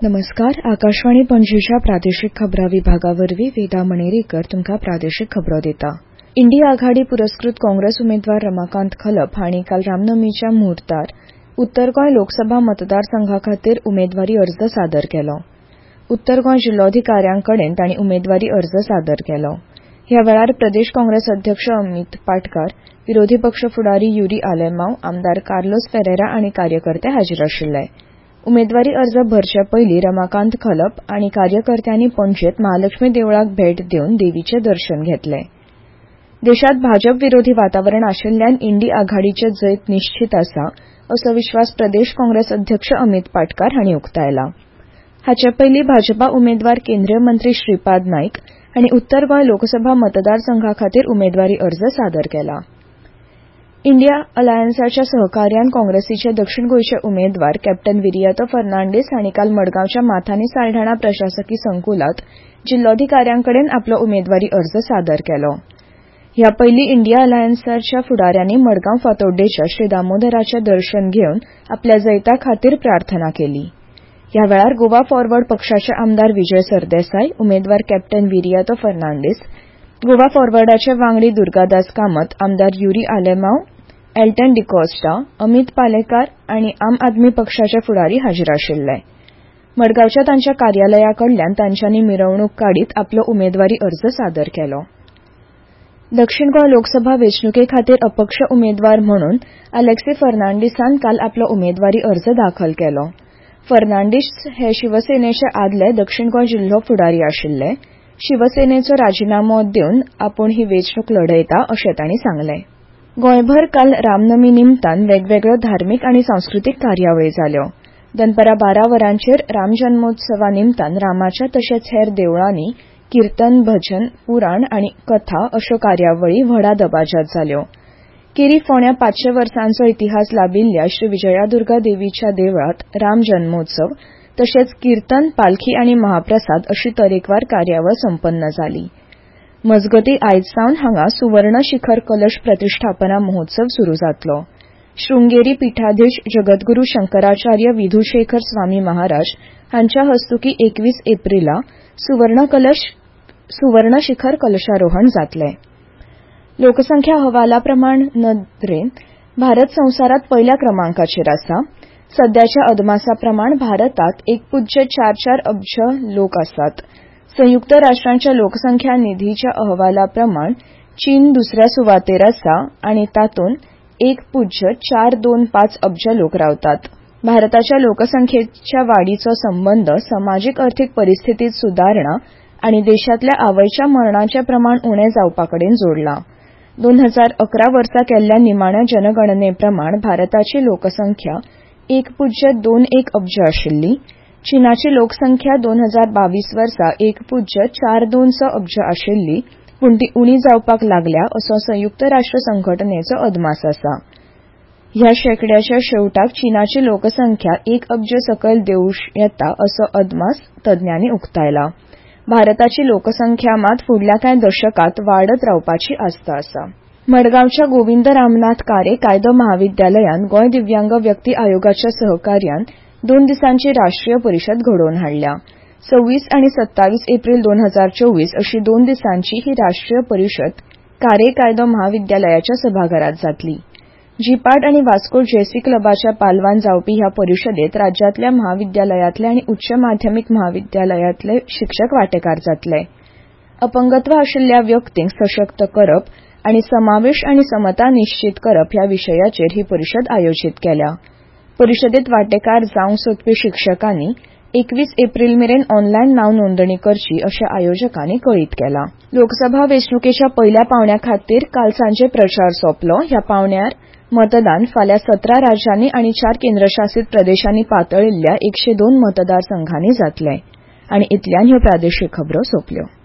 नमस्कार. आकाशवाणी पणजीच्या प्रादेशीक खबरां विभागावरवीं वेदा मणेरीकर तुमकां प्रादेशीक खबरो दिता. इंडिया आघाडी पुरस्कृत काँग्रेस उमेदवार रमाकांत खलप हांणी काल रामनमीच्या मुहूर्तार उत्तर गोंय लोकसभा मतदारसंघाखातीर उमेदवारी अर्ज सादर केलो. उत्तर गोंय जिल्लोधिकाऱ्यांकडेन तांणी उमेदवारी अर्ज सादर केलो. ह्या वेळार प्रदेश काँग्रेस अध्यक्ष अमित पाटकार, विरोधी पक्ष फुडारी युरी आलेमांव, आमदार कार्लोस फेरेरा आनी कार्यकर्ते हाजीर आशिल्ले. उमेदवारी अर्ज भरचे पयलीं रमाकांत खलप आनी कार्यकर्त्यांनी पणजेंत महालक्ष्मी देवळाक भेट दिवन देवीचें दर्शन घेतलें. देशांत भाजप विरोधी वातावरण आशिल्ल्यान इंडी आघाडीचें जैत निश्चीत आसा असो विश्वास प्रदेश काँग्रेस अध्यक्ष अमित पाटकार हांणी उक्तायला. हाचे पयलीं भाजपा उमेदवार केंद्रीय मंत्री श्रीपाद नायक हांणी उत्तर गोंय लोकसभा मतदारसंघाखातीर उमेदवारी अर्ज सादर केला. इंडिया अलायन्साच्या सहकार्यान काँग्रेसीचे दक्षिण गोंयचे उमेदवार कॅप्टन विरियातो फर्नांडीस हांणी काल मडगांवच्या माथानी साल्ढाणा प्रशासकी संकुलात जिल्लोधिकाऱ्यांकडेन आपलो उमेदवारी अर्ज सादर केलो. ह्या पयलीं इंडिया अलायन्साच्या फुडाऱ्यांनी मडगांव फातोड्डेच्या श्री दामोदराचें दर्शन घेवन आपल्या जैता खातीर प्रार्थना केली. ह्या वेळार गोवा फॉरवर्ड पक्षाचे आमदार विजय सरदेसाय, उमेदवार कॅप्टन विरियातो फर्नांडीस, गोवा फॉरवर्डाचे वांगडी दुर्गादास कामत, आमदार युरी आलेमांव, एल्टन डिकोस्टा, अमित पालेकार आनी आम आदमी पक्षाचे फुडारी हाजीर आशिल्ले. मडगांवच्या तांच्या कार्यालयाकडल्यान तांच्यांनी मिरवणूक काडीत आपलो उमेदवारी अर्ज सादर केलो. दक्षिण गोंय लोकसभा वेंचणुके खातीर अपक्ष उमेदवार म्हणून अलेक्सी फर्नांडीसान काल आपलो उमेदवारी अर्ज दाखल केलो. फर्नांडीस हे शिवसेनेचे आदले दक्षिण गोंय जिल्हो फुडारी आशिल्ले. शिवसेनेचो राजीनामो दिवन आपूण ही वेंचणूक लढयता अशें तांणी सांगलें. गोंयभर काल रामनमी निमतान वेगवेगळ्यो धार्मीक आनी सांस्कृतीक कार्यावळी जाल्यो. दनपारां 12 वरांचेर राम जन्मोत्सवा निमतान रामाच्या तशेंच हेर देवळांनी किर्तन, भजन, पुराण आनी कथा अश्यो कार्यावळी व्हडा दबाज्यांत जाल्यो. केरी फोंड्यां 500 वर्सांचो इतिहास लाबिल्ल्या श्री विजयादुर्गा देवीच्या देवळांत राम जन्मोत्सव तशेंच किर्तन, पालखी आनी महाप्रसाद अशी तरेकवार कार्यावळ संपन्न जाली. मजगतीं आयज सावन हांगा सुवर्ण शिखर कलश प्रतिश्ठापना महोत्सव सुरू जातलो. शृंगेरी पीठाधीश जगद्गुरू शंकराचार्य विधुशेखर स्वामी महाराज हांच्या हस्तुकीं 21 एप्रिला सुवर्ण शिखर कलशारोहण जातलें. लोकसंख्या अहवालाप्रमाण नदरेन भारत संवसारांत पयल्या क्रमांकाचेर आसा. सध्याच्या अदमासाप्रमाण भारतात 1.44 अब्ज लोक आसात. संयुक्त राष्ट्रांच्या लोकसंख्या निधीच्या अहवालाप्रमाण चीन दुसऱ्या सुवातेर आसा आनी तातूंत 1.425 अब्ज लोक रावतात. भारताच्या लोकसंख्येच्या वाडीचो संबंद समाजीक अर्थीक परिस्थितीत सुदारणा आनी देशांतल्या आवयच्या मरणाचें प्रमाण उणें जावपाकडेन जोडला. 2011 वर्सा केल्ल्या निमाण्या जनगणनेप्रमाण भारताची लोकसंख्या 1.21 अब्ज आशिल्ली. चीनाची लोकसंख्या 2022 वर्सा 1.42 अब्ज आशिल्ली, पूण ती उणी जावपाक लागल्या असो संयुक्त राष्ट्र संघटनेचो अदमास आसा. ह्या शेंकड्याच्या शेवटाक चीनाची लोकसंख्या 1 अब्ज सकयल देंवूं येता असो अदमास तज्ञांनी उक्तायला. भारताची लोकसंख्या मात फुडल्या कांय दशकांत वाडत रावपाची आस्त आसा. मडगांवच्या गोविंद रामनाथ कारे कायदो महाविद्यालयान गोंय दिव्यांग व्यक्ती आयोगाच्या सहकार्यान 2 दिसांची राष्ट्रीय परिशद घडोवन हाडल्या. 26 आनी 27 एप्रिल 2024 अशी 2 दिसांची ही राष्ट्रीय परिशद कारे कायदो महाविद्यालयाच्या सभाघरांत जातली. जीपाट आनी वास्को जेसी क्लबाच्या पालवान जावपी ह्या परिशदेत राज्यातल्या महाविद्यालयातले आनी उच्च माध्यमीक महाविद्यालयातले शिक्षक वांटेकार जातले. अपंगत्व आशिल्ल्या व्यक्तींक सशक्त करप आनी समावेश आनी समता निश्चित करप ह्या विशयाचेर ही परिशद आयोजीत केल्या. परिशदेत वांटेकार जावंक सोदपी शिक्षकांनी 21 एप्रिल मेरेन ऑनलायन नाव नोंदणी करची अशें आयोजकांनी कळीत केलां. लोकसभा वेंचणुकेच्या पयल्या पावण्या खातीर काल सांजे प्रचार सोंपलो. ह्या पावण्यार मतदान फाल्यां 17 राज्यांनी आनी 4 केंद्रशासीत प्रदेशांनी पातळिल्ल्या 102 मतदारसंघांनी जातलें. आनी इतल्यान ह्यो प्रादेशीक खबरो सोंपल्यो.